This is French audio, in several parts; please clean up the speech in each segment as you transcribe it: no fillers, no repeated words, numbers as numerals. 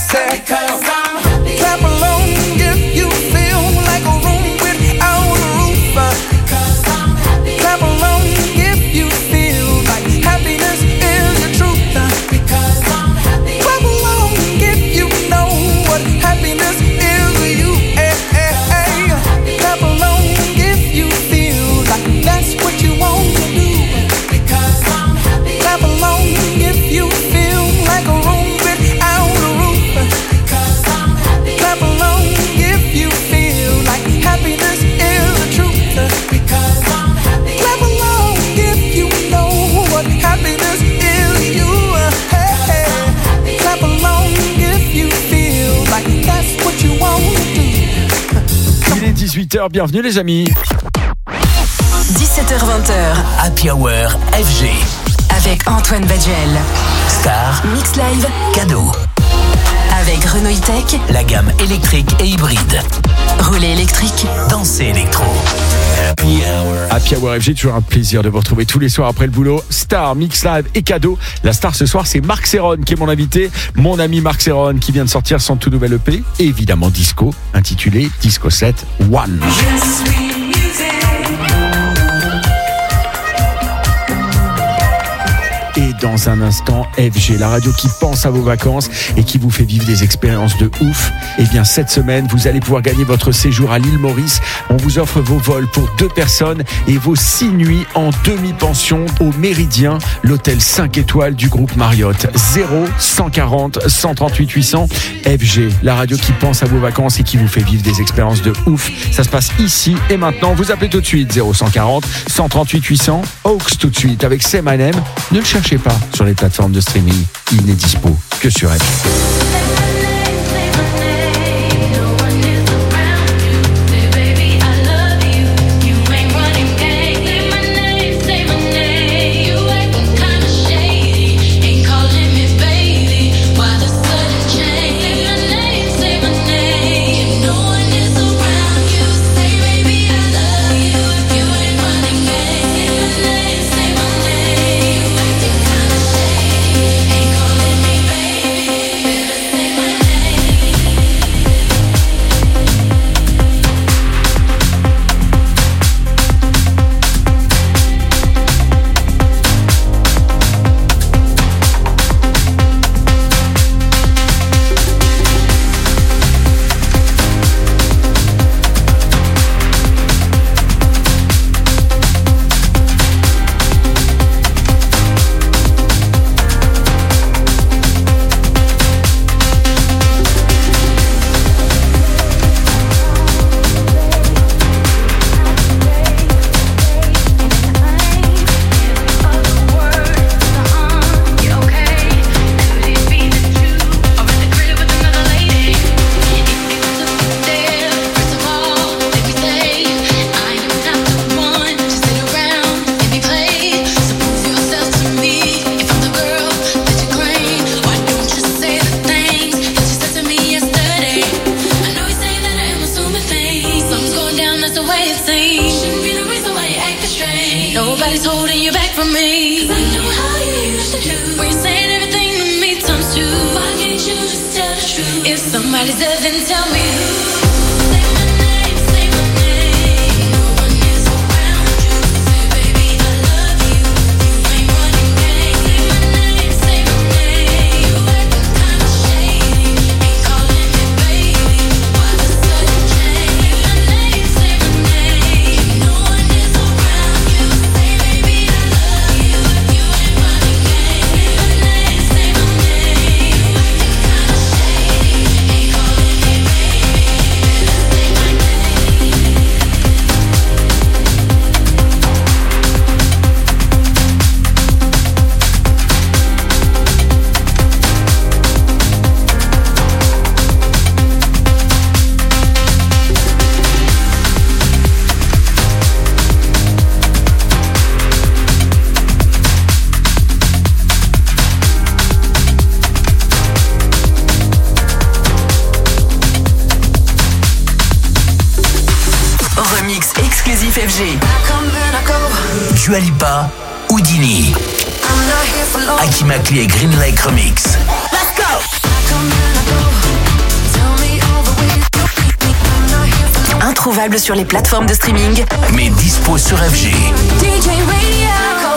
say, clap along if you feel like a room without a roof. Clap along if you feel like happiness is the truth. Clap along if you know what happiness is to you. Clap along if you feel like that's what you want to do. Clap along if you feel like a room without a roof. Clap along if you feel like happiness is the truth. Clap along if you know what happiness is to you. Clap along if you feel like that's what you want to do. Il est 18h, bienvenue les amis. 17h-20h. Happy Hour FG. Avec Antoine Baduel. Star. Mix Live. Cadeau. Avec Renault E-Tech. La gamme électrique et hybride. Rouler électrique. Danser électro. Happy Hour. Happy Hour FG, toujours un plaisir de vous retrouver tous les soirs après le boulot. Star, Mix Live et Cadeau. La star ce soir, c'est Marc Serron qui est mon invité. Mon ami Marc Serron qui vient de sortir son tout nouvel EP. Et évidemment disco, intitulé Disco 7 One. Et dans un instant, FG, la radio qui pense à vos vacances et qui vous fait vivre des expériences de ouf. Et bien cette semaine, vous allez pouvoir gagner votre séjour à l'île Maurice. On vous offre vos vols pour 2 personnes et vos 6 nuits en demi-pension au Méridien, l'hôtel 5 étoiles du groupe Marriott. 0140 138 800. FG, la radio qui pense à vos vacances et qui vous fait vivre des expériences de ouf. Ça se passe ici et maintenant. Vous appelez tout de suite 0140 138 800. Hawks tout de suite avec Say My Name. Ne le cherchez pas sur les plateformes de streaming, il n'est dispo que sur FG. FG. Dua Lipa, Houdini. Aki Makli et Green Lake Remix. Let's go. introuvable sur les plateformes de streaming, mais dispo sur FG. DJ Radio.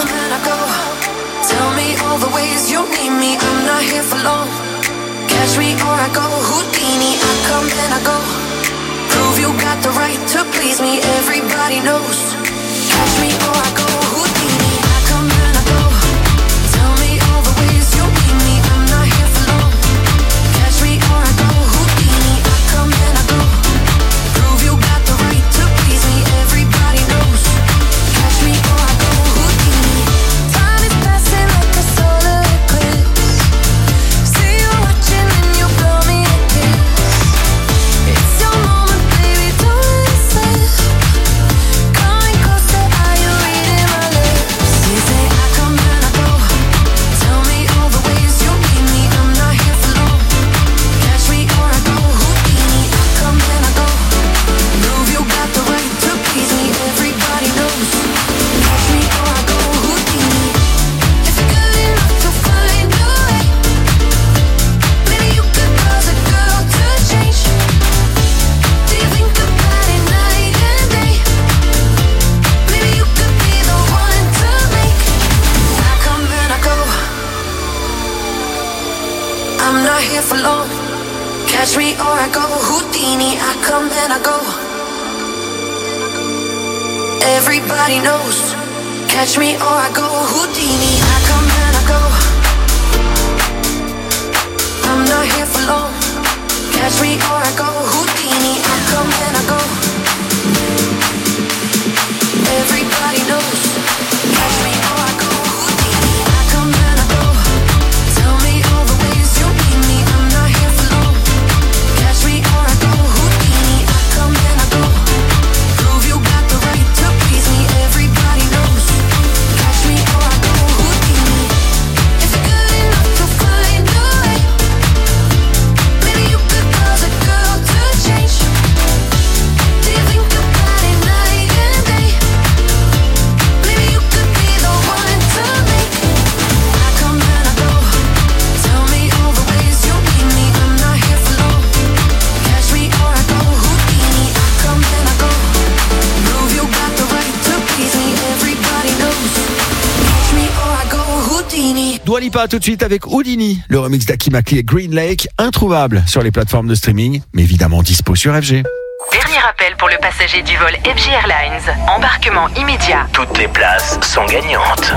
Tell me all the ways you need me. I'm not here for long. Catch me or I go Houdini. I come and I go. Prove you got the right to please me. Everybody knows. Catch me or I go Houdini. I come and I go. Tell me all the ways you need me. I'm not here for long. Catch me or I go Houdini. I come and I go. Prove you got the right to please me. Everybody knows. Catch me or I go Houdini. Time is passing like a solar eclipse. See you watching and you blow me a kiss. It's your moment, baby, don't slip. Coming closer, are you reading my lips? You say I come and I go. Tell me all the ways you need me. I'm not here for long. Catch me or I go Houdini. I come and I go. Prove you got the right to please me. Everybody knows. Catch me or I go Houdini. If you're good enough to find a way, maybe you could cause a girl to change. Do you think about it night and day? Maybe you could be the one to make. I come and I go. I'm not here for long. Catch me or I go Houdini. I come and I go. Everybody knows. Catch me or I go Houdini. I come and I go. I'm not here for long. Catch me or I go Houdini. I come and I go. Everybody knows. Catch me or I go Houdini. I come and I go. Tell me all the ways you need me. I'm not here for long. Catch me or I go Houdini. I come and I go. Prove you got the right to please me. Everybody knows. Catch me or I go Houdini. If you're good enough to find a way, maybe you could cause a girl to change. Do you think about it night and day? Maybe you could be the one to make. I come and I go. Tell me all the ways you need me. I'm not here for long. Catch me or I go Houdini. I come and I go. Prove you got the right to please me. Everybody knows. Catch me or I go Houdini. Dua Lipa tout de suite avec Houdini, le remix d'Aki Makli et Green Lake, introuvable sur les plateformes de streaming, mais évidemment dispo sur FG. Dernier appel pour le passager du vol FG Airlines. Embarquement immédiat. Toutes les places sont gagnantes.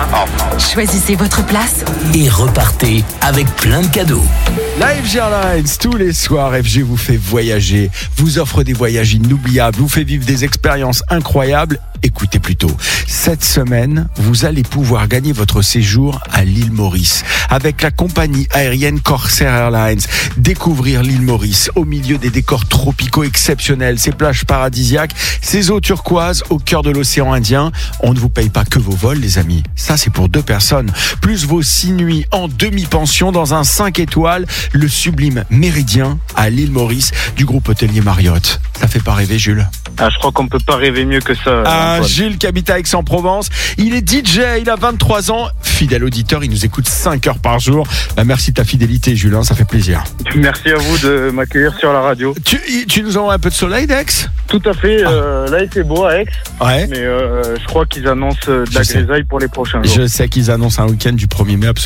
Choisissez votre place. Et repartez avec plein de cadeaux. La FG Airlines, tous les soirs, FG vous fait voyager, vous offre des voyages inoubliables, vous fait vivre des expériences incroyables. Écoutez plutôt, cette semaine, vous allez pouvoir gagner votre séjour à l'île Maurice avec la compagnie aérienne Corsair Airlines. Découvrir l'île Maurice au milieu des décors tropicaux exceptionnels, ses plages paradisiaques, ses eaux turquoises au cœur de l'océan Indien. On ne vous paye pas que vos vols, les amis. Ça, c'est pour 2 personnes. Plus vos 6 nuits en demi-pension dans un 5 étoiles, le sublime Méridien à l'île Maurice du groupe hôtelier Marriott. Ça fait pas rêver, Jules? Ah, je crois qu'on peut pas rêver mieux que ça. Antoine. Jules qui habite à Aix-en-Provence. Il est DJ, il a 23 ans. Fidèle auditeur, il nous écoute 5 heures par jour. Merci de ta fidélité, Jules, ça fait plaisir. Merci à vous de m'accueillir sur la radio. Tu nous envoies un peu de soleil d'Aix? Tout à fait. Là, il fait beau à Aix. Ouais. Mais je crois qu'ils annoncent de la grisaille pour les prochains jours. Je sais qu'ils annoncent un week-end du 1er mai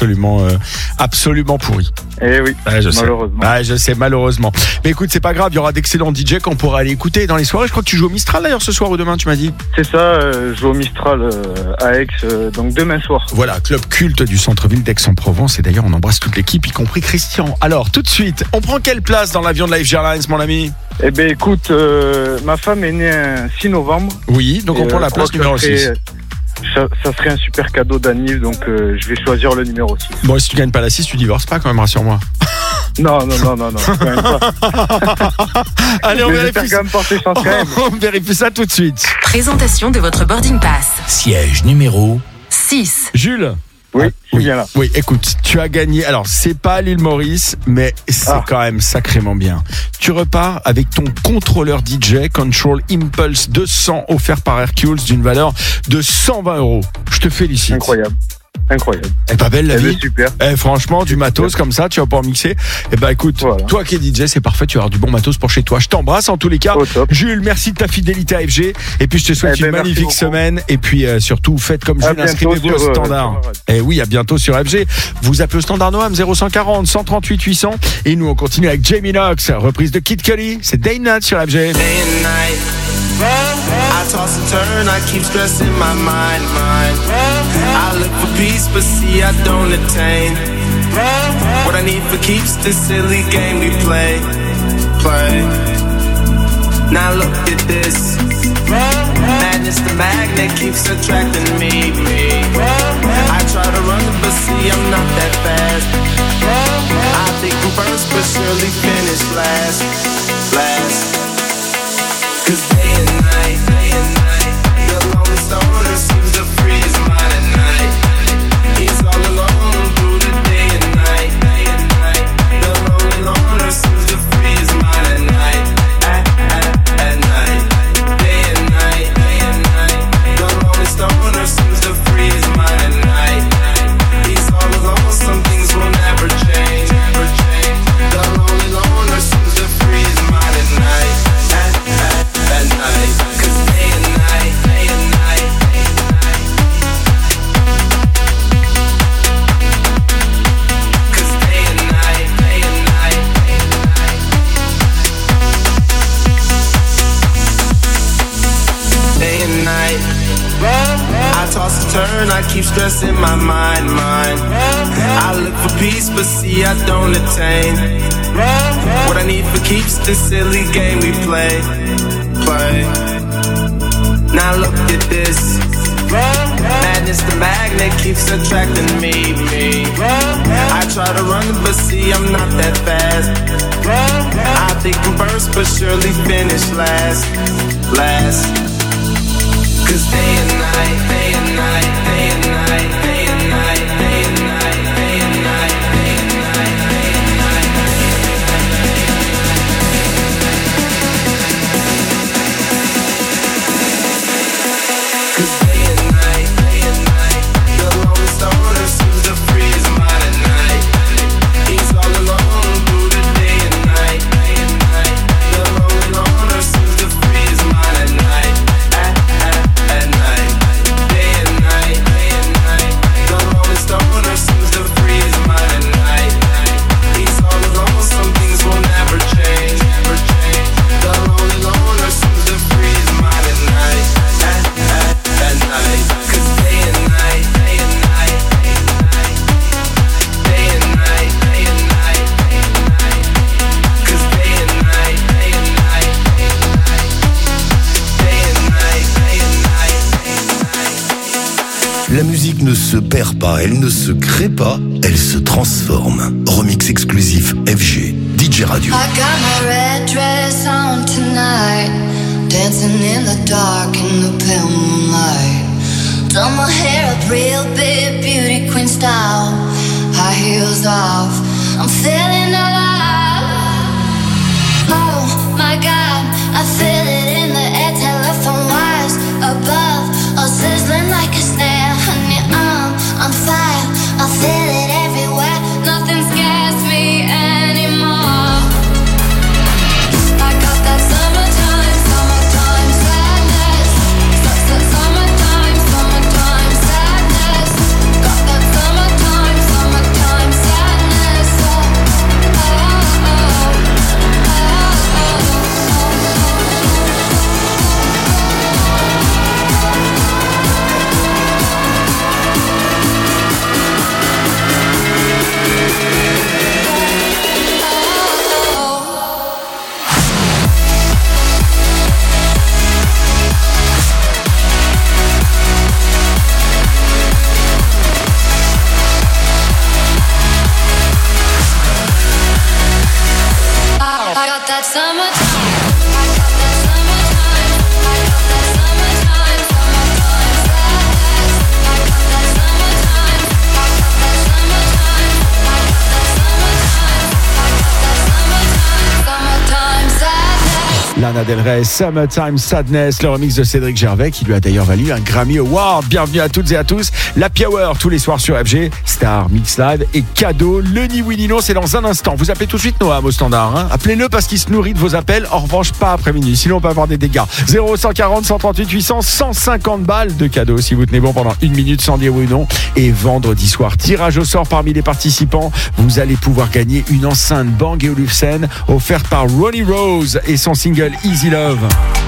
absolument pourri. Eh oui, malheureusement. Je sais, malheureusement. Mais écoute, c'est pas grave, il y aura d'excellents DJ qu'on pourra aller écouter dans les soirées. Je crois que tu joues au Mistral d'ailleurs ce soir ou demain, tu m'as dit. C'est ça, je joue au Mistral à Aix, donc demain soir. Voilà, club culte du centre-ville d'Aix-en-Provence. Et d'ailleurs, on embrasse toute l'équipe, y compris Christian. Alors, tout de suite, on prend quelle place dans l'avion de la FG Airlines, mon ami? Eh ben écoute, ma femme est née un 6 novembre. Oui, donc on prend la place numéro 6. Ça serait un super cadeau d'anniv, donc je vais choisir le numéro 6. Bon, si tu gagnes pas la 6, tu divorces pas quand même, rassure-moi. Non, quand même pas. Allez, on vérifie ça. Quand même. On vérifie ça tout de suite. Présentation de votre boarding pass. Siège numéro 6. Jules. Oui, je suis bien là. Oui, écoute, tu as gagné. Alors, c'est pas l'île Maurice, mais c'est quand même sacrément bien. Tu repars avec ton contrôleur DJ Control Impulse 200 offert par Hercules d'une valeur de 120 €. Je te félicite. Incroyable. incroyable. Eh pas belle la Elle vie. est super. Franchement, du matos comme ça, tu vas pas en mixer. Écoute, Voilà. toi qui es DJ, c'est parfait, tu vas avoir du bon matos pour chez toi. Je t'embrasse en tous les cas. Au top. Jules, merci de ta fidélité à FG. Et puis je te souhaite une Merci magnifique beaucoup. semaine. Et puis surtout, faites comme À Jules, bientôt inscrivez-vous au sur, standard. Et oui, à bientôt sur FG. Vous appelez au standard Noam 0140 138 800. Et nous on continue avec Jamie Knox, reprise de Kid Cudi. C'est Day Night sur FG. Day and night, I toss and turn, I keep stressing my mind. I look for peace, but see I don't attain. What I need for keeps this silly game we play. Now look at this. Madness, the magnet keeps attracting me. I try to run, but see I'm not that fast. I think I'm first, but surely finish last. Cause day and night, the lonely stoner seems to free his mind at night. He's all alone through the day and night. The lonely loner seems to free his mind at night. At night, day and night. The lonely stoner seems to free his mind at night. He's all alone, some things will never change. The lonely loner seems to free his mind at night. At night, 'cause day and night. Cause day and night. Day and night. I toss and turn, I keep stressing my mind. I look for peace, but see I don't attain. What I need for keeps this silly game we play. Now look at this. Madness, the magnet keeps attracting me. I try to run, but see I'm not that fast. I think I'm first, but surely finish last. Cause day and night, day and night, day and night, day and night, day and night, day and night, day and night, day and night, cause day and night, the lonely stoner seems to free his mind at night. He's all alone through the day and night. The lonely loner seems to free his mind at night. At night, day and night. The lonely stoner seems to free his mind at night. He's all alone, some things will never change. The lonely loner seems to free his mind at night. At night, 'cause day and night. Day and night. 'Cause day and night. Day and night. La musique ne se perd pas, elle ne se crée pas, elle se transforme. Remix exclusif FG, DJ Radio. I got my red dress on tonight, dancing in the dark in the pale moonlight. Done my hair up real big, beauty queen style, high heels off, I'm feeling alive. Oh my God, I feel it in the air, telephone wires above, all sizzling like a snare. Honey, I'm fire, I feel it everywhere, nothing scares me anymore. I got that summertime sadness, summertime sadness. Got that summertime sadness. Oh, oh, I got that summertime. I got that summertime. I got that summertime sadness. I got that summertime. I got that summertime. I got that summertime. I got that summertime sadness. Lana Del Rey, Summertime Sadness, le remix de Cédric Gervais qui lui a d'ailleurs valu un Grammy Award. Bienvenue à toutes et à tous. L'Happy Hour tous les soirs sur FG, Star, Mix Live et cadeau. Le ni oui ni non, c'est dans un instant. Vous appelez tout de suite Noam au standard. Hein. Appelez-le parce qu'il se nourrit de vos appels. En revanche, pas après minuit. Sinon, on peut avoir des dégâts. 0140 138 800, 150 balles de cadeau si vous tenez bon pendant une minute sans dire oui ou non. Et vendredi soir, tirage au sort parmi les participants. Vous allez pouvoir gagner une enceinte Bang & Olufsen offerte par Ronnie Rose et son single Easy Love.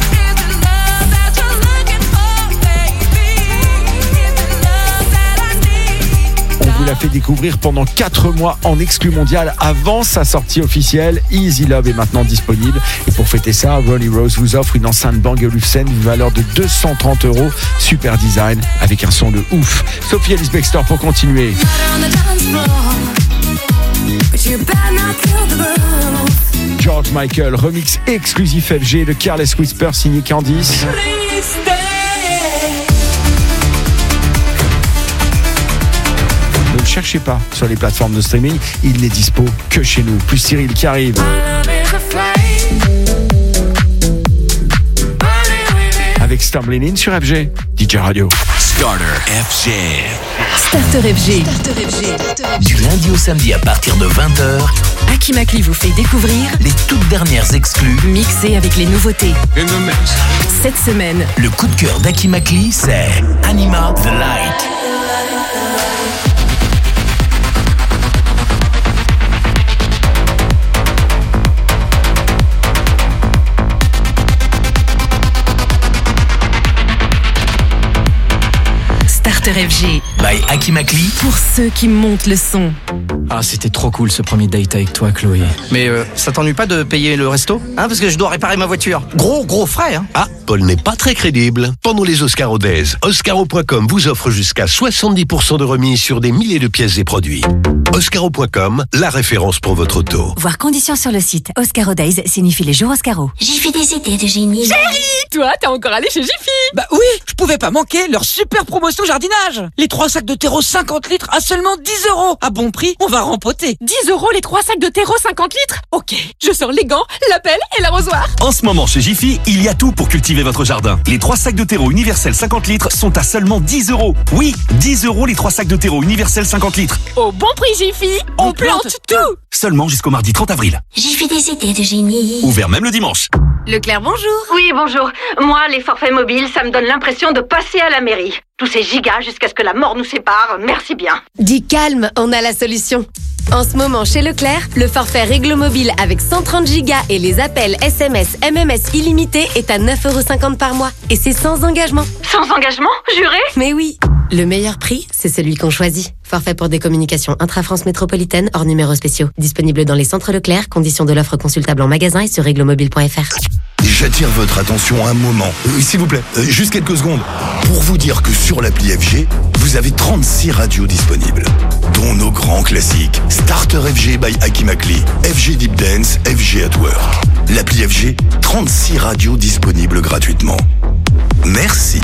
On vous l'a fait découvrir pendant 4 mois en exclu mondial avant sa sortie officielle. Easy Love est maintenant disponible. Et pour fêter ça, Ronnie Rose vous offre une enceinte Bang & Olufsen d'une valeur de 230 €. Super design avec un son de ouf. Sophie Ellis Bextor pour continuer. George Michael, remix exclusif FG de Careless Whisper signé Candice. Ne le cherchez pas sur les plateformes de streaming, il n'est dispo que chez nous. Plus Cyril qui arrive. Avec Stumbling In sur FG, DJ Radio. Starter FG. Starter FG. Du lundi au samedi à partir de 20h, Aki Makli vous fait découvrir les toutes dernières exclus. mixées avec les nouveautés. Cette semaine, Le coup de cœur d'Aki Makli, c'est Anima The Light. Starter FG By Aki Makli. pour ceux qui montent le son. Ah, c'était trop cool ce premier date avec toi, Chloé. Mais ça t'ennuie pas de payer le resto? Hein, parce que je dois réparer ma voiture. Gros frais, hein. Ah, Paul n'est pas très crédible. Pendant les Oscaro Days, Oscaro.com vous offre jusqu'à 70% de remise sur des milliers de pièces et produits. Oscaro.com, la référence pour votre auto. Voir conditions sur le site. Oscaro Days signifie les jours Oscaro. J'ai fait des idées de génie. Toi, t'es encore allé chez Jiffy? Bah oui, je pouvais pas manquer leur super promotion jardinage. Les 3 sacs de terreau 50 litres à seulement 10 €. À bon prix, on va rempoter. 10 € les 3 sacs de terreau 50 litres? Ok, je sors les gants, la pelle et l'arrosoir. En ce moment chez Jiffy, il y a tout pour cultiver votre jardin. Les 3 sacs de terreau universel 50 litres sont à seulement 10 €. Oui, 10 € les 3 sacs de terreau universel 50 litres. Au bon prix Jiffy, on plante tout. Seulement jusqu'au mardi 30 avril. J'ai fait des idées de génie. Ouvert même le dimanche. Leclerc, bonjour. Oui, bonjour. Moi, les forfaits mobiles, ça me donne l'impression de passer à la mairie. Tous ces gigas jusqu'à ce que la mort nous sépare, merci bien. Dis calme, on a la solution. En ce moment, chez Leclerc, le forfait Réglo Mobile avec 130 gigas et les appels SMS, MMS illimités est à 9,50 € par mois. Et c'est sans engagement. Sans engagement, juré? Mais oui. Le meilleur prix, c'est celui qu'on choisit. Forfait pour des communications intra-France métropolitaine hors numéros spéciaux. Disponible dans les centres Leclerc. Conditions de l'offre consultable en magasin et sur réglomobile.fr. J'attire votre attention un moment. S'il vous plaît, juste quelques secondes. Pour vous dire que sur l'appli FG, vous avez 36 radios disponibles. Dont nos grands classiques. Starter FG by Aki Makli, FG Deep Dance, FG at Work. L'appli FG, 36 radios disponibles gratuitement. Merci.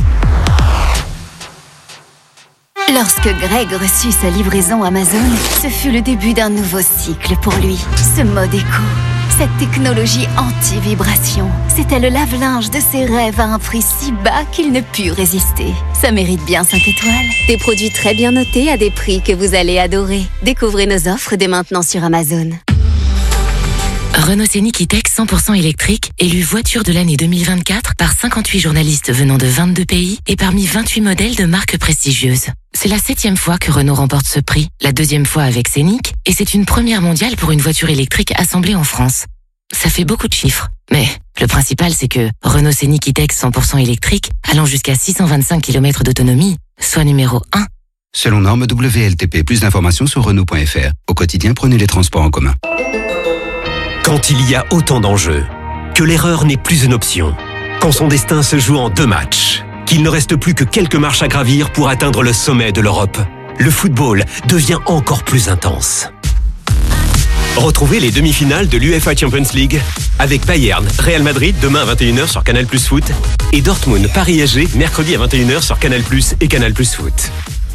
Lorsque Greg reçut sa livraison Amazon, ce fut le début d'un nouveau cycle pour lui. Ce mode éco, cette technologie anti-vibration, c'était le lave-linge de ses rêves à un prix si bas qu'il ne put résister. Ça mérite bien 5 étoiles. Des produits très bien notés à des prix que vous allez adorer. Découvrez nos offres dès maintenant sur Amazon. Renault Scénic E-Tech 100% électrique, élu voiture de l'année 2024 par 58 journalistes venant de 22 pays et parmi 28 modèles de marques prestigieuses. C'est la 7e fois que Renault remporte ce prix, la 2e fois avec Scénic, et c'est une première mondiale pour une voiture électrique assemblée en France. Ça fait beaucoup de chiffres, mais le principal c'est que Renault Scénic E-Tech 100% électrique, allant jusqu'à 625 km d'autonomie, soit numéro 1. Selon norme WLTP, plus d'informations sur Renault.fr. Au quotidien, prenez les transports en commun. Quand il y a autant d'enjeux, que l'erreur n'est plus une option, quand son destin se joue en 2 matchs, qu'il ne reste plus que quelques marches à gravir pour atteindre le sommet de l'Europe, le football devient encore plus intense. Retrouvez les demi-finales de l'UEFA Champions League avec Bayern, Real Madrid demain à 21h sur Canal+ Foot et Dortmund, Paris-SG mercredi à 21h sur Canal+ et Canal+ Foot.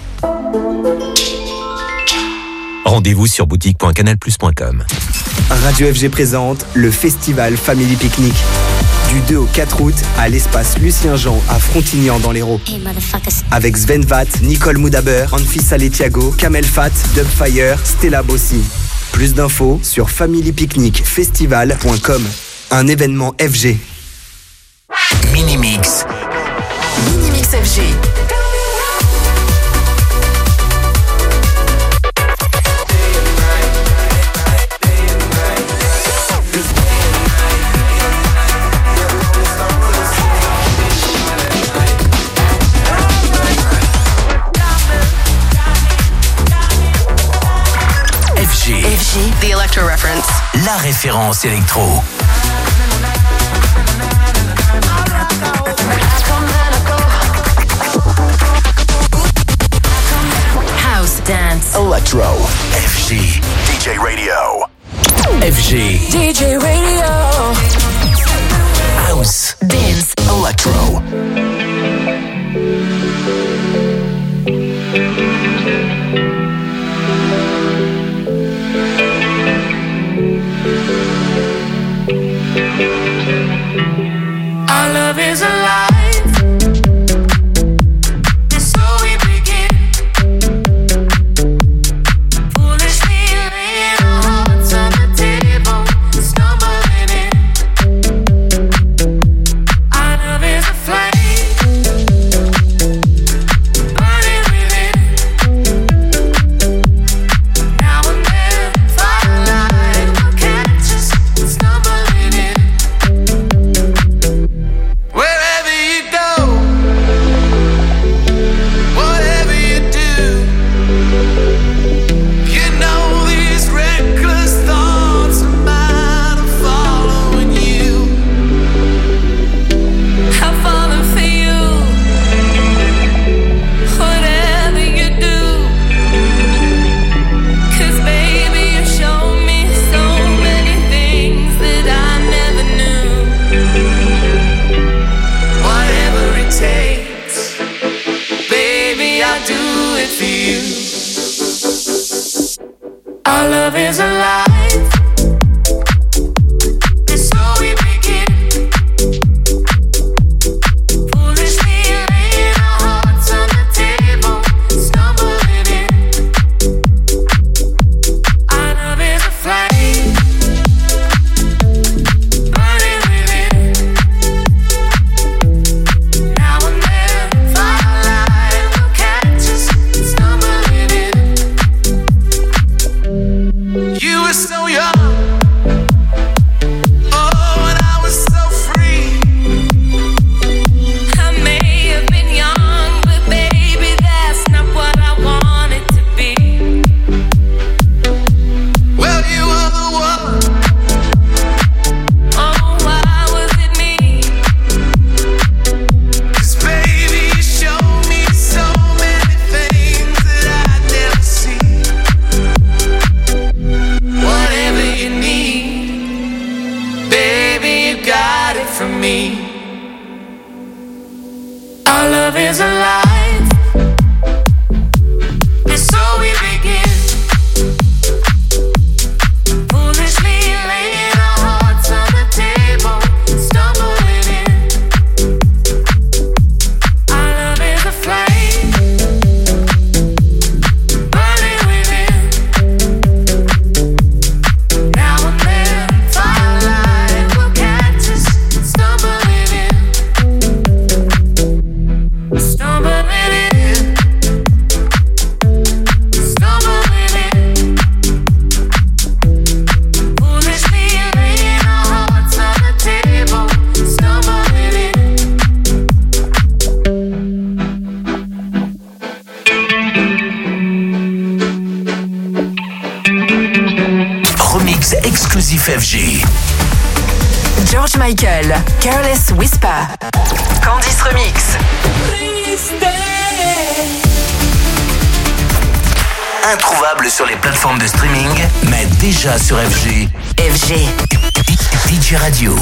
Rendez-vous sur boutique.canalplus.com. Radio FG présente le Festival Family Picnic. Du 2 au 4 août, à l'espace Lucien Jean à Frontignan dans l'Hérault. Avec Sven Vath, Nicole Moudaber, Anfisa Letiago, Kamel Fat, Dubfire, Stella Bossi. Plus d'infos sur familypicnicfestival.com. Un événement FG. Minimix. Minimix FG. FG, The Electro Reference. la référence électro. House Dance. Electro. FG. DJ Radio. FG. DJ Radio. House. Dance. Electro. Our love is alive. And so we begin. Foolishly laying our hearts on the table, stumbling in. Our love is a flame, burning within. Now and then, firelight will catch us stumbling in. Wherever you go, whatever you do, you know these reckless thoughts of mine are following you. I'm falling for you. Whatever you do, 'cause baby you show me so many things that I never knew. Whatever it takes, baby, I'll do it for you. Our love is alive, and so we begin. Foolishly laying our hearts on the table, stumbling in. Our love is a flame, burning within. Now and then, firelight will catch us stumbling in. You were so young, oh, and I was so free. I may have been young, but baby, that's not what I wanted to be. Well, you were the one. Oh, why was it me? 'Cause baby, you showed me so many things that I'd never see. Whatever you need, baby, you got it from me. Our love is alive, and so we begin. Foolishly laying our hearts on the table, stumbling in. Our love is a flame, burning within. Now and then, firelight will catch us stumbling in. Stumbling in. Stumbling in. Foolishly laying our hearts on the table, stumbling in. Remix exclusif FG. George Michael. Careless Whisper. Candice Remix. Introuvable sur les plateformes de streaming, mais déjà sur FG. FG. DJ Radio.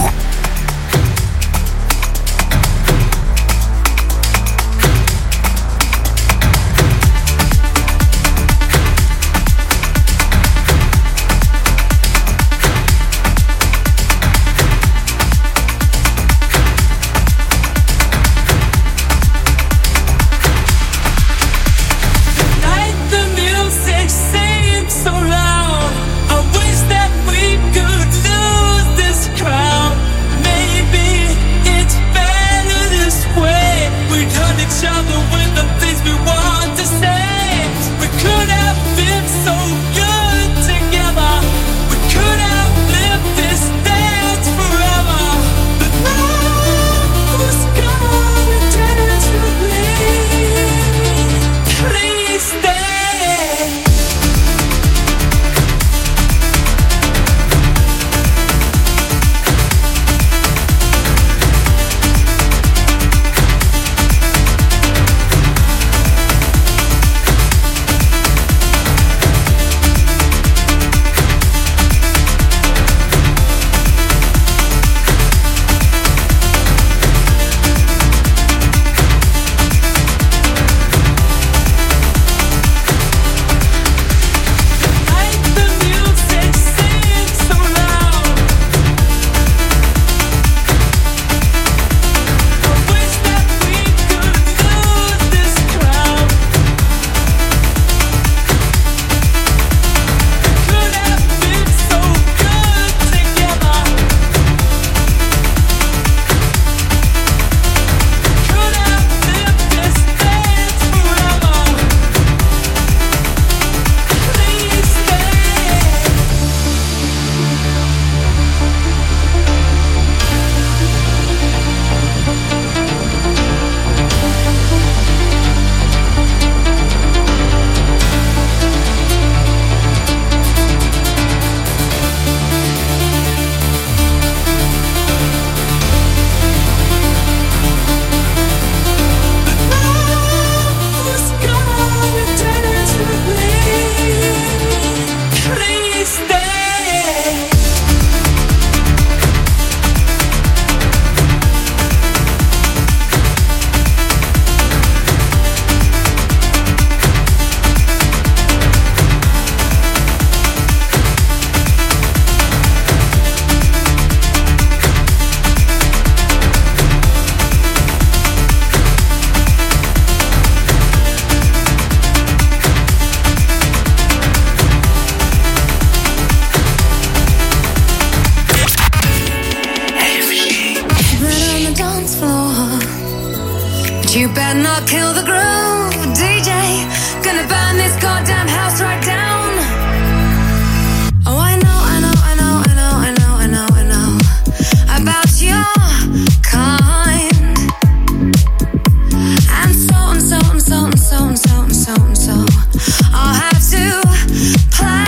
But you better not kill the groove, DJ. Gonna burn this goddamn house right down. Oh, I know about your kind. And so I'll have to play.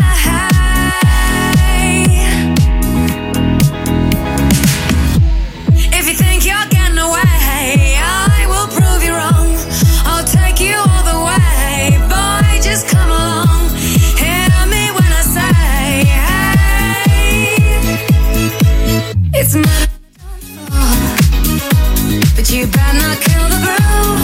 If you think you're getting away, I will prove you wrong. I'll take you all the way. Boy, just come along. Hear me when I say, hey. It's my but you better not kill the groove.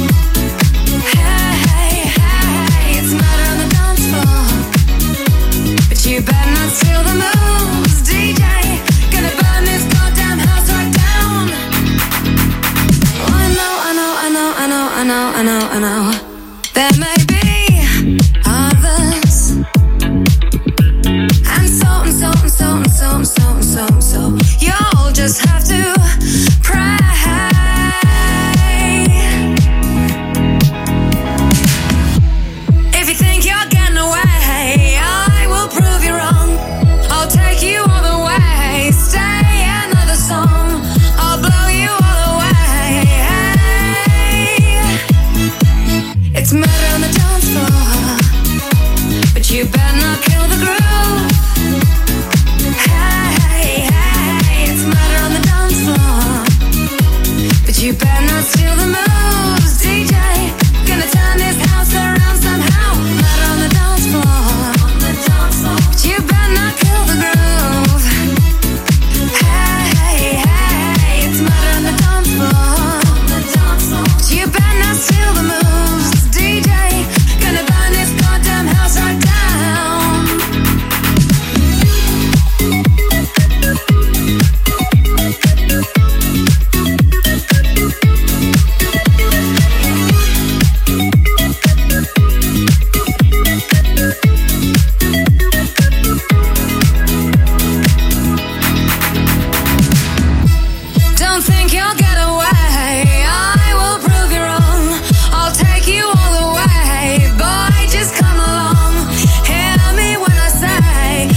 Hey, it's murder on the dance floor. But you better not steal the moves, DJ. Gonna burn this goddamn house right down. Oh, I know. There may be others. And so you'll just have to pray. If you think you're getting away, I will prove you wrong. I'll take you all the way. Stay another song. I'll blow you all away. It's murder on the dance floor. But you better not kill the groove. It's murder on the dance floor. But you better not steal the moves, DJ. Gonna turn this house around somehow. Murder on the dance floor. But you better not kill the groove. Hey, it's murder on the dance floor. But you better not steal the moves, DJ. Gonna burn this goddamn house right down. Don't think you'll get away. I will prove you wrong. I'll take you all the way. Boy, just come along. Hear me when I say,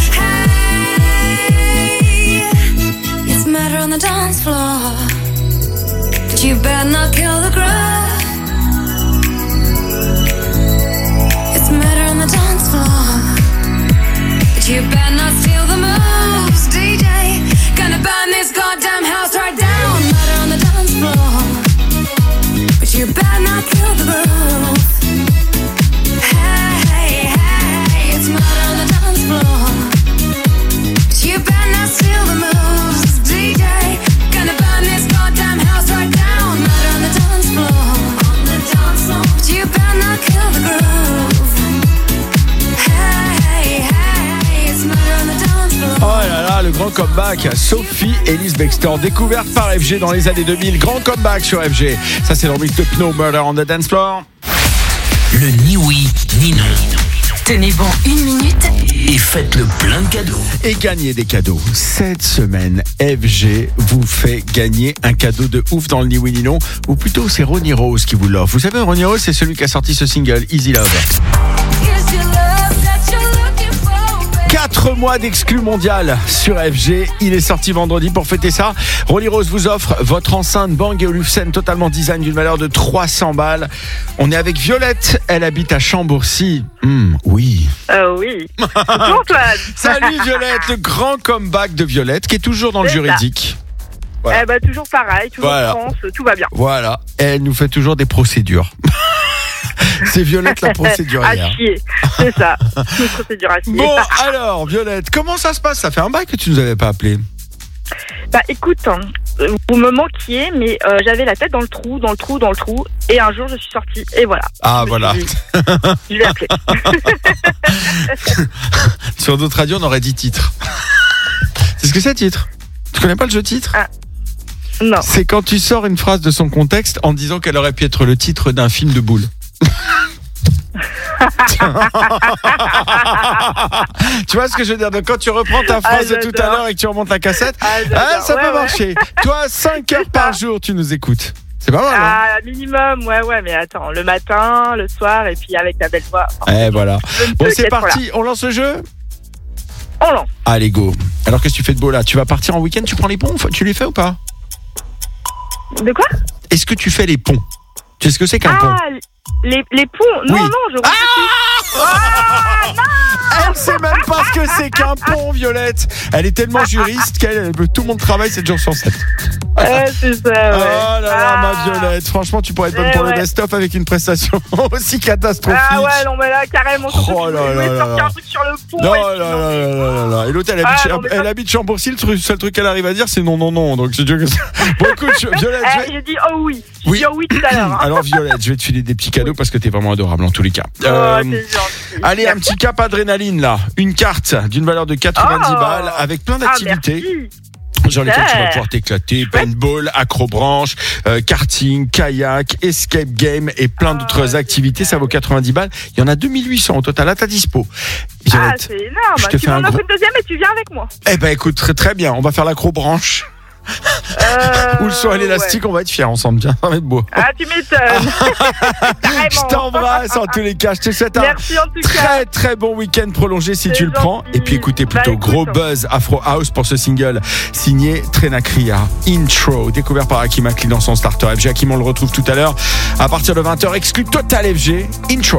hey. It's murder on the dance floor. But you better not kill the groove. It's murder on the dance floor. But you better not steal the moves, DJ. Gonna burn this goddamn house right down. Murder on the dance floor. But you better not kill the groove. Hey, it's murder on the dance floor. But you better not steal the moves, DJ. Gonna burn this goddamn house right down. Murder on the dance floor. But you better not kill the groove. Hey, it's murder on the dance floor. Oh là là, le grand comeback, Sophie Ellis Bextor, découverte par FG dans les années 2000, grand comeback sur FG. Ça c'est le remix de Pno, Murder on the Dance Floor. Le ni oui ni non. Tenez bon 1 minute Et faites le plein de cadeaux. Et gagnez des cadeaux. Cette semaine, FG vous fait gagner un cadeau de ouf dans le ni oui ni non. Ou plutôt c'est Ronnie Rose qui vous l'offre. Vous savez, Ronnie Rose, c'est celui qui a sorti ce single Easy Love. 4 mois d'exclus mondial sur FG. Il est sorti vendredi. Pour fêter ça, Ronnie Rose vous offre votre enceinte Bang & Olufsen totalement design d'une valeur de 300 balles. On est avec Violette. Elle habite à Chambourcy. Oui. Oui. Bonjour Antoine. Salut Violette. Le grand comeback de Violette qui est toujours dans le juridique. Voilà. Toujours pareil, toujours France, tout va bien. Voilà. Elle nous fait toujours des procédures. C'est Violette la procédurière. À chier, c'est ça. Une procédure à chier. Bon, alors Violette, comment ça se passe? Ça fait un bail que tu nous avais pas appelé. Écoute, vous me manquiez, mais j'avais la tête dans le trou, et un jour je suis sortie, et voilà. Ah voilà. Je l'ai appelé. Sur d'autres radios, on aurait dit titre. C'est ce que c'est titre? Tu connais pas le jeu titre? Non. C'est quand tu sors une phrase de son contexte en disant qu'elle aurait pu être le titre d'un film de boule. Tu vois ce que je veux dire? Donc quand tu reprends ta phrase de tout à l'heure et que tu remontes la cassette, ça peut marcher. Toi, 5 heures par jour, tu nous écoutes. C'est pas mal, hein? Minimum, ouais, mais attends, le matin, le soir, et puis avec la belle voix. Voilà. Bon, c'est parti, on lance le jeu? On lance. Allez, go. Alors, qu'est-ce que tu fais de beau là? Tu vas partir en week-end, tu prends les ponts? Tu les fais ou pas? De quoi? Est-ce que tu fais les ponts? Tu sais ce que c'est qu'un pont? Les ponts? Non, Oui. je vois pas. Elle sait même pas ce que c'est qu'un pont, Violette. Elle est tellement juriste tout le monde travaille 7 jours sur 7. C'est ça, ouais. Oh là là, ma Violette. Franchement, tu pourrais être bonne pour le best-of avec une prestation aussi catastrophique. Ah ouais, non, mais là, carrément, Oh là là là sortir là. un truc sur le pont. Non, là. Et l'autre, elle habite Chambourcy. Le seul truc qu'elle arrive à dire, c'est non. Donc, c'est dur que ça. Bon, écoute, Violette. J'ai dit oh oui. J'ai dit oh oui tout à l'heure. Alors, Violette, je vais te filer des petits cadeaux parce que t'es vraiment adorable en tous les cas. C'est gentil. Allez, un petit cap adrénaline là. Une carte d'une valeur de 90 balles avec plein d'activités. Dans lesquelles tu vas pouvoir t'éclater, paintball, acrobranche, karting, kayak, escape game et plein d'autres activités. Ça vaut 90 balles. Il y en a 2800 au total à ta dispo. Violette, c'est énorme. Tu m'en offres une deuxième et tu viens avec moi. Eh ben écoute, très bien. On va faire l'acrobranche. Ou le saut à l'élastique, on va être fiers ensemble. Bien, ça va être beau. Ah, tu m'étonnes. Je t'embrasse en tous les cas. Je te souhaite un très bon week-end prolongé si tu le prends. Et puis écoutez plutôt gros buzz Afro House pour ce single signé Trenakria, Intro, découvert par Hakim Akli dans son starter FG. Hakim, on le retrouve tout à l'heure à partir de 20h. Exclu Total FG, Intro.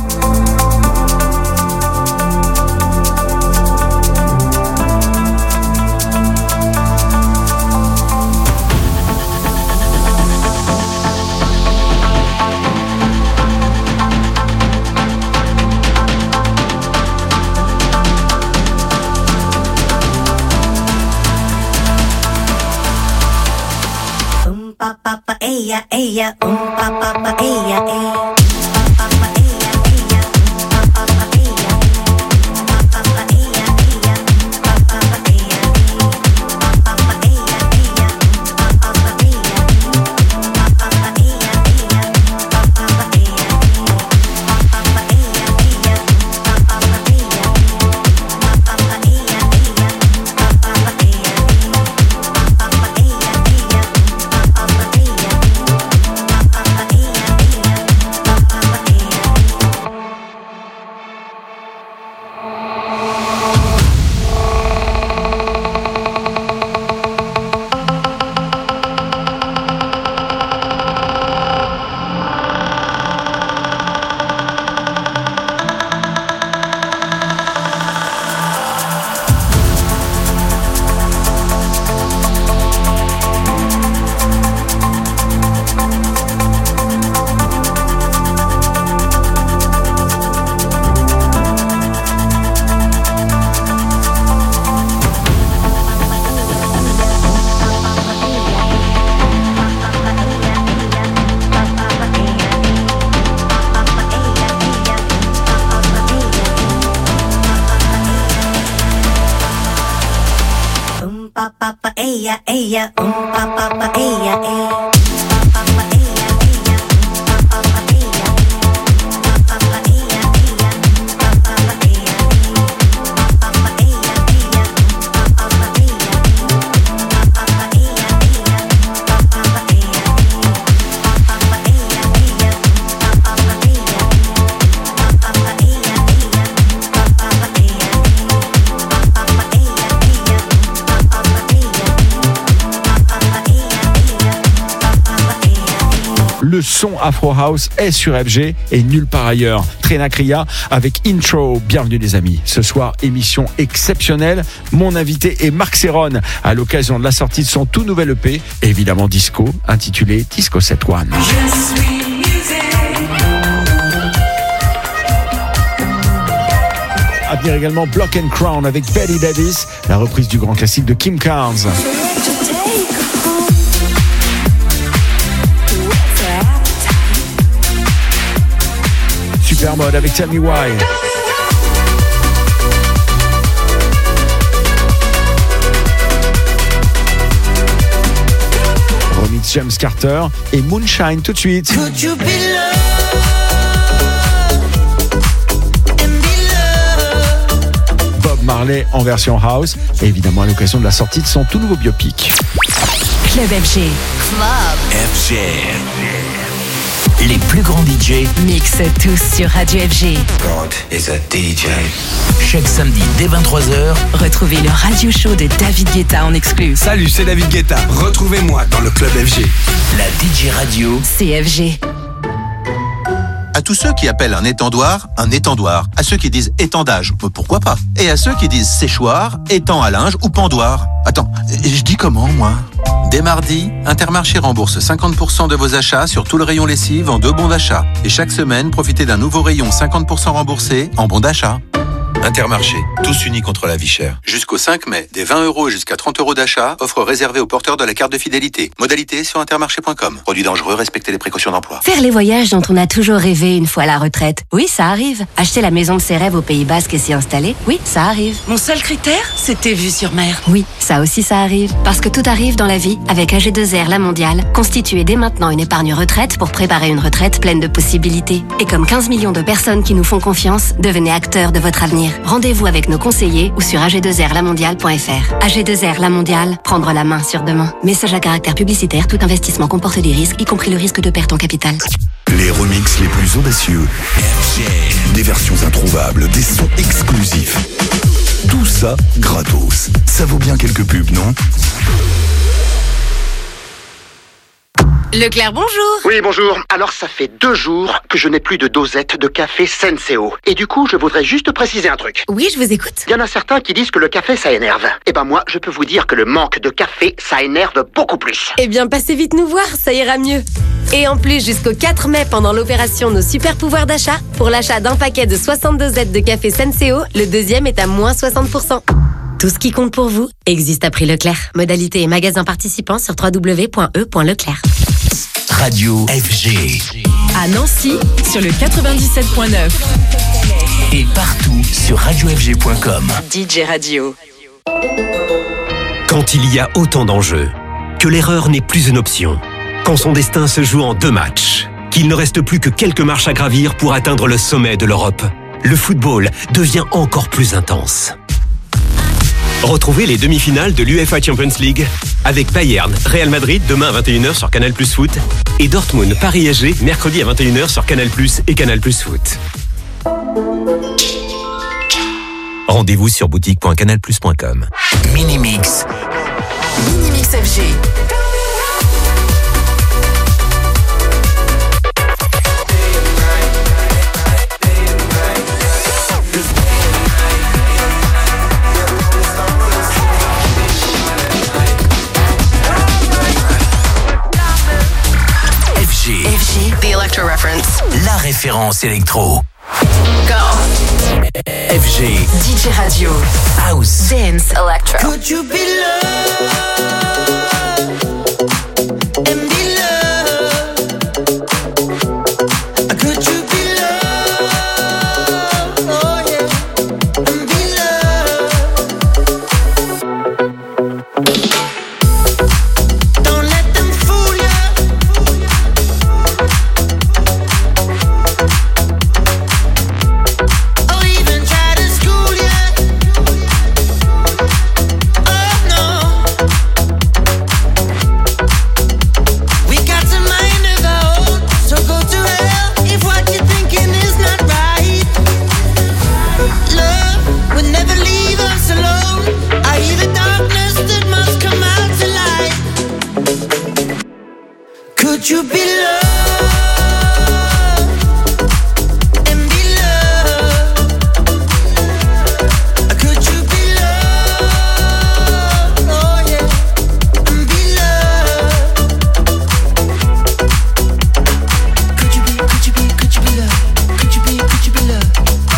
Ella, ella, papá, ella, ella. Ella, ella, papá, ella, ella. Le son Afro House est sur FG et nulle part ailleurs. Trenakria avec Intro. Bienvenue les amis. Ce soir, émission exceptionnelle. Mon invité est Marc Serron à l'occasion de la sortie de son tout nouvel EP, évidemment disco, intitulé Disco 7-1. À venir également Block and Crown avec Betty Davis, la reprise du grand classique de Kim Carnes. Super mode avec Tell Me Why. Remix James Carter et Moonshine tout de suite. Bob Marley en version house et évidemment à l'occasion de la sortie de son tout nouveau biopic. Club FG. FG. Les plus grands DJ Mixent tous sur Radio FG. God is a DJ. Chaque samedi dès 23h, Retrouvez le radio show de David Guetta en exclu. Salut, c'est David Guetta. Retrouvez-moi dans le Club FG. La DJ radio CFG. À tous ceux qui appellent un étendoir, à ceux qui disent étendage, pourquoi pas, et à ceux qui disent séchoir, étang à linge ou pendoir. Attends, je dis comment, moi ? Dès mardi, Intermarché rembourse 50% de vos achats sur tout le rayon lessive en 2 bons d'achat. Et chaque semaine, profitez d'un nouveau rayon 50% remboursé en bons d'achat. Intermarché, tous unis contre la vie chère. Jusqu'au 5 mai, des 20 € et jusqu'à 30 € d'achat, offre réservée aux porteurs de la carte de fidélité. Modalité sur intermarché.com. Produit dangereux, respectez les précautions d'emploi. Faire les voyages dont on a toujours rêvé une fois à la retraite. Oui, ça arrive. Acheter la maison de ses rêves au Pays Basque et s'y installer. Oui, ça arrive. Mon seul critère, c'était vue sur mer. Oui, ça aussi ça arrive. Parce que tout arrive dans la vie. Avec AG2R La Mondiale, constituez dès maintenant une épargne retraite pour préparer une retraite pleine de possibilités. Et comme 15 millions de personnes qui nous font confiance, devenez acteurs de votre avenir. Rendez-vous avec nos conseillers ou sur ag2rlamondiale.fr. AG2R La Mondiale, prendre la main sur demain. Message à caractère publicitaire, tout investissement comporte des risques, y compris le risque de perte en capital. Les remixes les plus audacieux. Des versions introuvables, des sons exclusifs. Tout ça gratos. Ça vaut bien quelques pubs, non ? Leclerc, bonjour. Oui, bonjour. Alors, ça fait 2 jours que je n'ai plus de dosette de café Senseo. Et du coup, je voudrais juste préciser un truc. Oui, je vous écoute. Il y en a certains qui disent que le café, ça énerve. Eh ben moi, je peux vous dire que le manque de café, ça énerve beaucoup plus. Eh bien, passez vite nous voir, ça ira mieux. Et en plus, jusqu'au 4 mai, pendant l'opération Nos Super Pouvoirs d'achat, pour l'achat d'un paquet de 60 dosettes de café Senseo, le deuxième est à moins 60%. Tout ce qui compte pour vous existe à prix Leclerc. Modalité et magasin participants sur www.e.leclerc. Radio FG. À Nancy, sur le 97.9. Et partout sur radiofg.com. DJ Radio. Quand il y a autant d'enjeux, que l'erreur n'est plus une option, quand son destin se joue en 2 matchs, qu'il ne reste plus que quelques marches à gravir pour atteindre le sommet de l'Europe, le football devient encore plus intense. Retrouvez les demi-finales de l'UEFA Champions League avec Bayern, Real Madrid demain à 21h sur Canal+ Foot et Dortmund, Paris SG mercredi à 21h sur Canal+ et Canal+ Foot. Rendez-vous sur boutique.canalplus.com. Minimix. Minimix FG. FG, The Electro Reference. la référence électro. Go. FG, DJ Radio. House, Dance Electro. Could you be loved and be loved? Could you be loved? Oh yeah, and be loved. Don't let them fool you. Or even try to school you. Oh no. We got to mind of our own, so go to hell if what you're thinking is not right. Love would never leave us alone. I hear the darkness that must come out to light. Could you be loved and be loved? Could you be loved? Oh yeah, and be loved. Could you be loved? Could you be loved? Could you be loved? Could you be loved?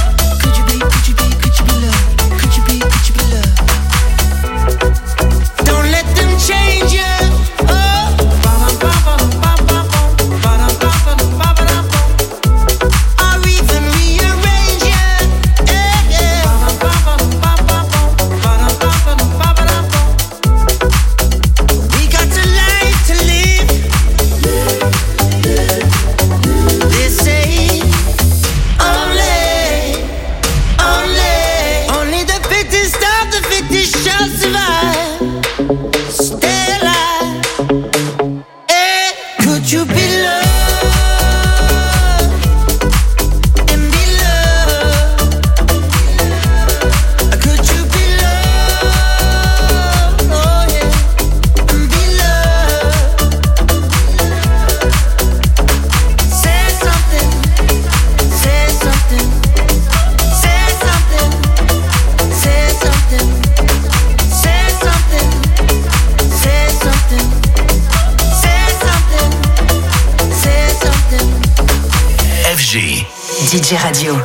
Could you be loved? Don't let them change you. Oh, FG Radio.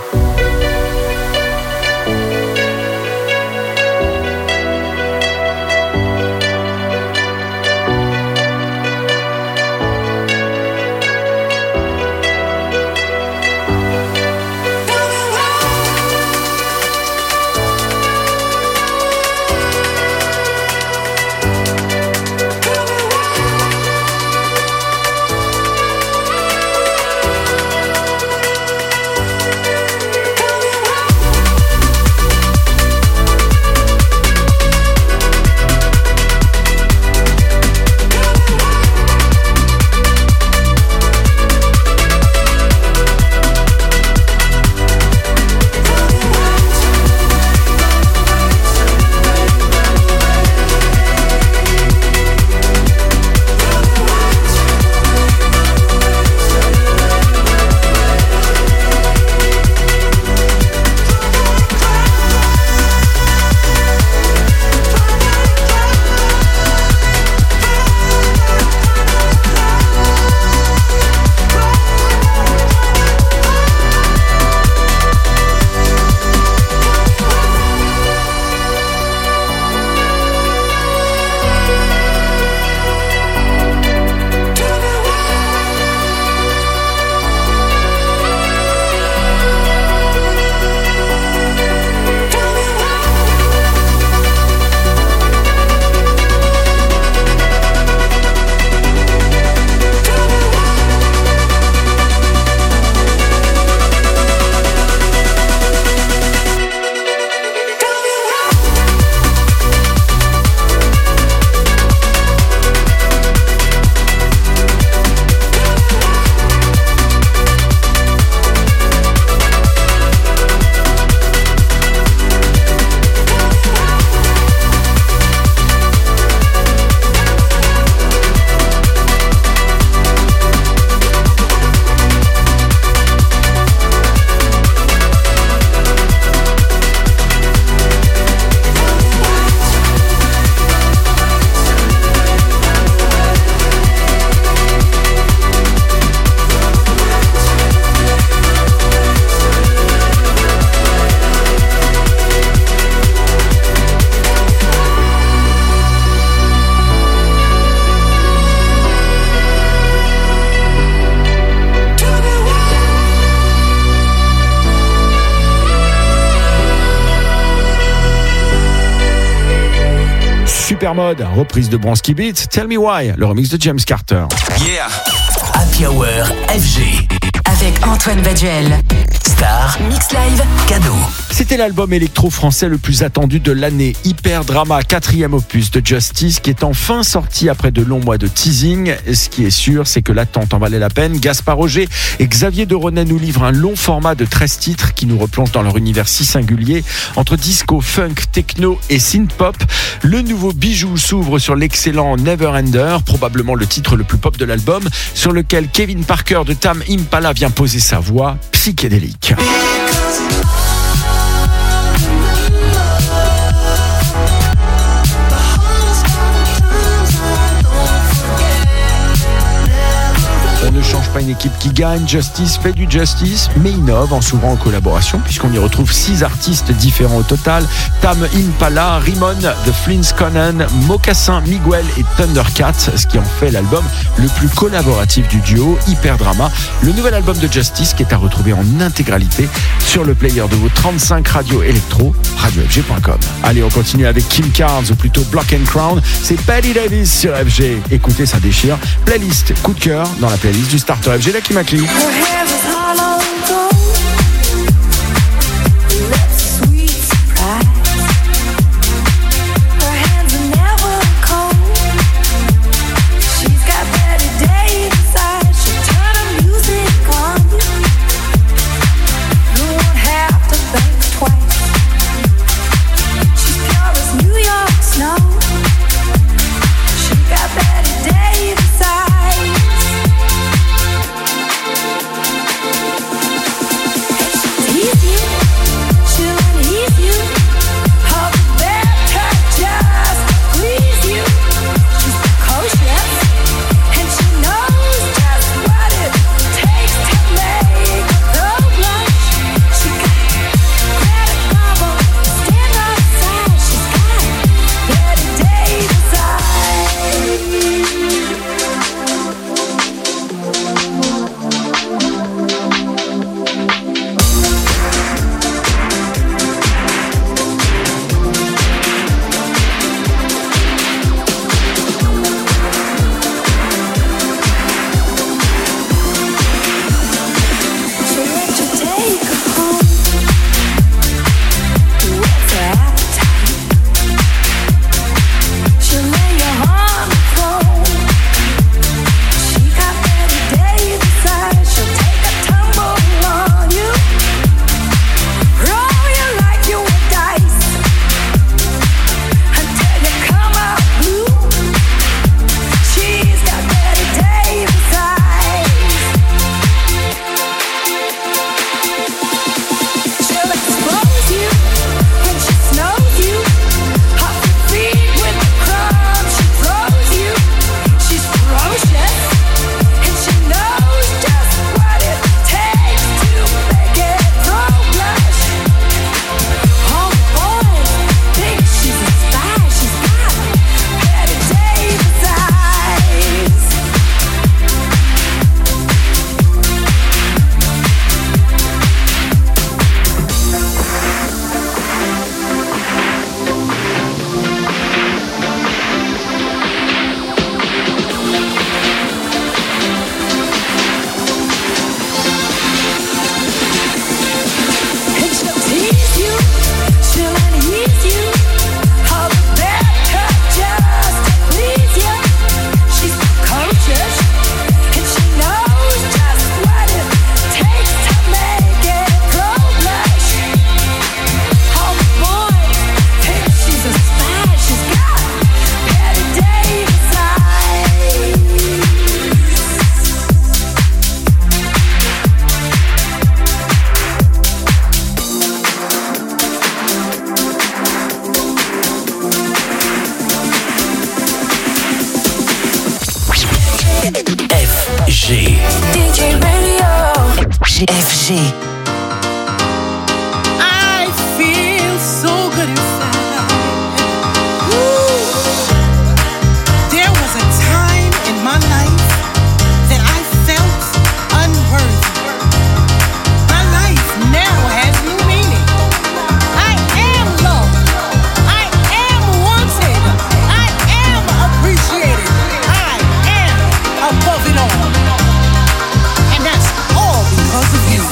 Supermode, reprise de Bronski Beats, Tell Me Why, le remix de James Carter. Yeah. Happy Hour FG. Avec Antoine Baduel. Star, Mix Live, cadeau. C'était l'album électro français le plus attendu de l'année. Hyper Drama, 4e opus de Justice, qui est enfin sorti après de longs mois de teasing. Ce qui est sûr, c'est que l'attente en valait la peine. Gaspard Roger et Xavier Deronet nous livrent un long format de 13 titres qui nous replonge dans leur univers si singulier. Entre disco, funk, techno et synth-pop, le nouveau bijou s'ouvre sur l'excellent Neverender, probablement le titre le plus pop de l'album, sur lequel Kevin Parker de Tame Impala vient poser sa voix psychédélique. On ne change pas une équipe qui gagne. Justice fait du Justice, mais innove en s'ouvrant aux collaborations, puisqu'on y retrouve 6 artistes différents au total. Tame Impala, Rimon de Flint's Conan, Mocassin, Miguel et Thundercat, ce qui en fait l'album le plus collaboratif du duo. Hyper Drama, le nouvel album de Justice qui est à retrouver en intégralité sur le player de vos 35 radios électro, radiofg.com. Allez, on continue avec Kim Carnes, ou plutôt Block and Crown. C'est Patty Davis sur FG. Écoutez, ça déchire. Playlist coup de cœur dans la playlist du Starter FG d'Aki Makli. FG. DJ Radio. FG. I feel so good inside. There was a time in my life that I felt unworthy. My life now has new meaning. I am loved. I am wanted. I am appreciated. I am above it all. And that's all because of you.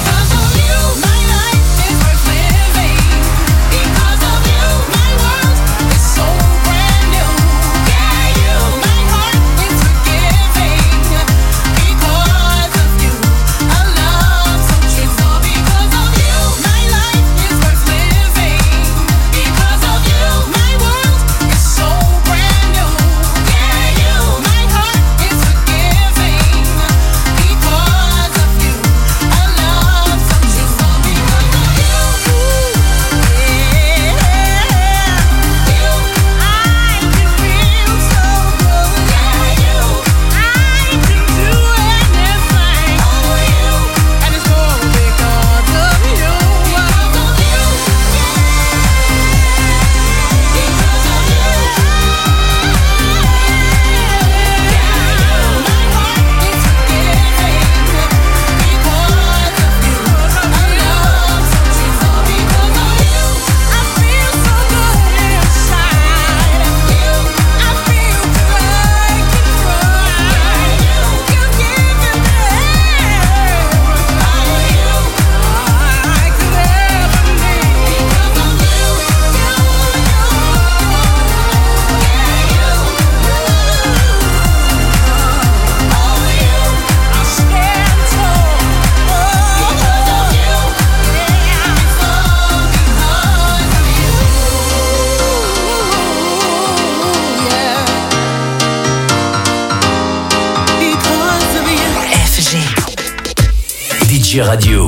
Radio.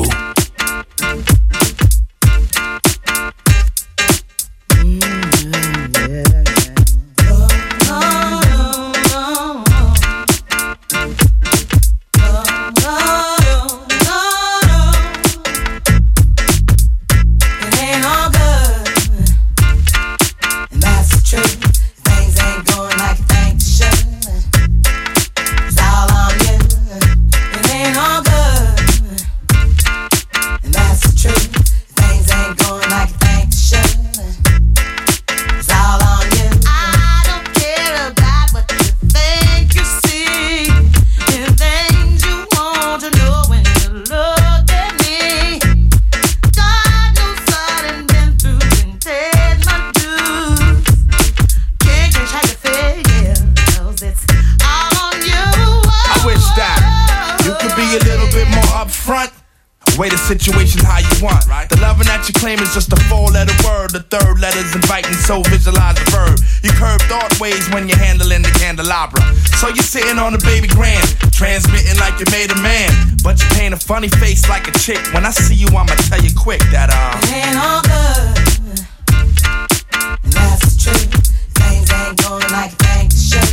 Situation how you want, right? The loving that you claim is just a four-letter word. The third letter's inviting, so visualize the verb. You curve thought ways when you're handling the candelabra. So you're sitting on a baby grand, transmitting like you made a man, but you paint a funny face like a chick. When I see you, I'ma tell you quick that it ain't all good. And that's the truth. Things ain't going like you think they should.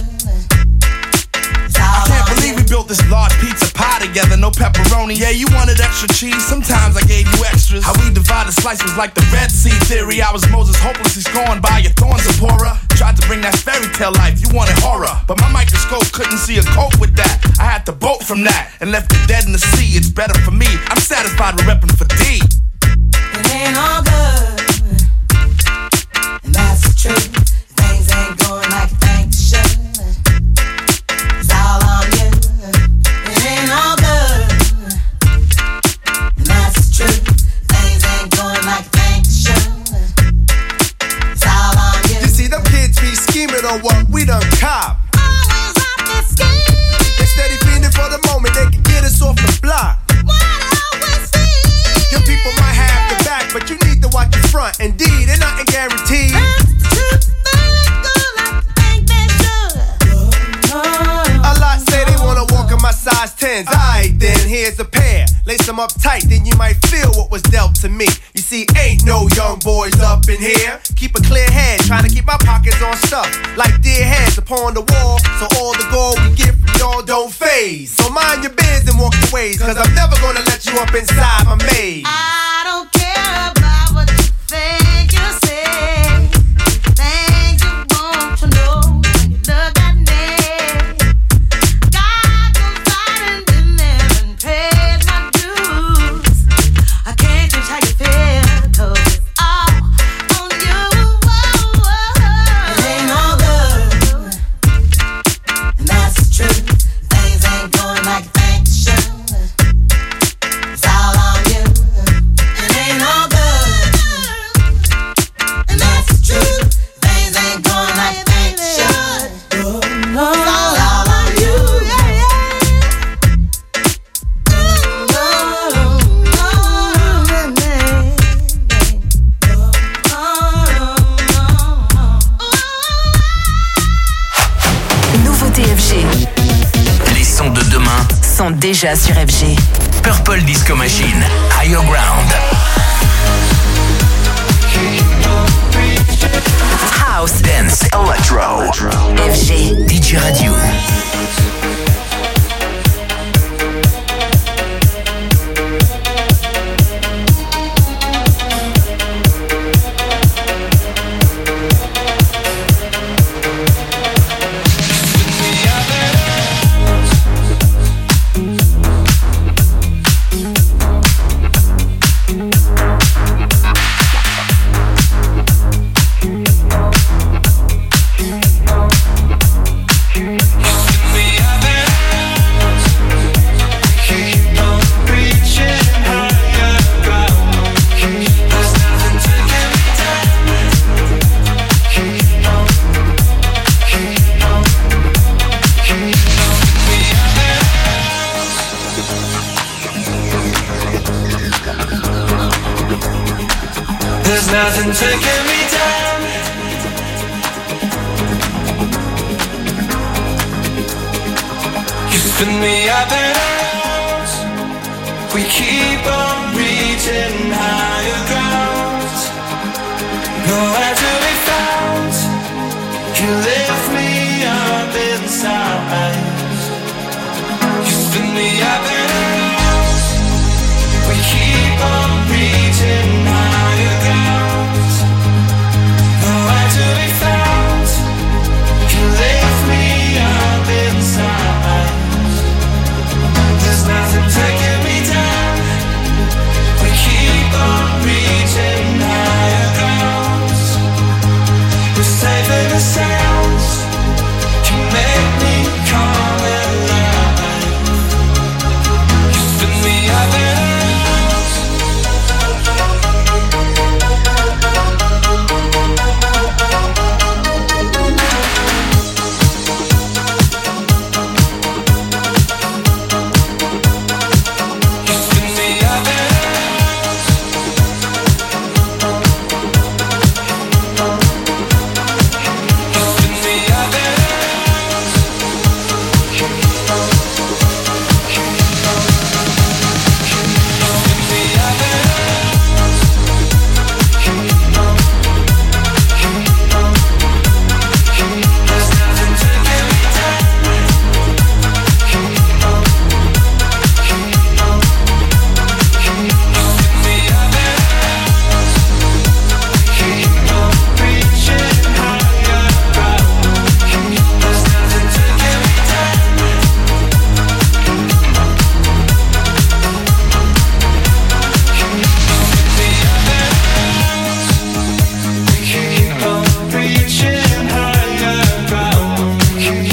I can't believe we built this large pizza pie together, no pepperoni. Yeah, you wanted extra cheese, sometimes I gave you extras. How we divided slices was like the Red Sea theory. I was Moses hopelessly scorned by your thorns, Zipporah. Tried to bring that fairy tale life, you wanted horror, but my microscope couldn't see a cope with that. I had to bolt from that and left it dead in the sea. It's better for me, I'm satisfied with repping for D. It ain't all good, and that's the truth. Things ain't going like you think they should. It's all on you. It ain't all good, and that's the truth. Things ain't going like you think they should. It's all on you. You see, them kids be scheming on what we done cop. Always off the scheme. They steady fiending for the moment they can get us off the block. Your people might have your back, but you need to watch your front. Indeed, and nothing guaranteed. A lot say they wanna walk in my size 10s. Alright then, here's a pair. Lace them them uptight, then you might feel what was dealt to me. You see, ain't no young boys up in here. Keep a clear head, trying to keep my pockets on stuff like dear heads upon the wall, so all the gold we get from y'all don't phase. So mind your biz and walk your ways, cause I'm never gonna let you up inside my maze. I don't care about what you think you say. Things you want to know when you look at me. God knows I done been there and paid my dues. I can't change how you feel, cause it's all on you. It ain't all good, and that's the truth. Things ain't going like you think they should. It's all on you. It ain't all good, and that's the truth. Things ain't going like you think they should. It's all on you. Nouveauté FG. Les sons de demain Sont déjà sur FG. Purple Disco Machine, Higher Ground. House, Dance, Electro, FG. DJ Radio. There's nothing taking me down. You spin me up and out. We keep on reaching higher ground. Nowhere to be found. You lift me up inside. You spin me up and out.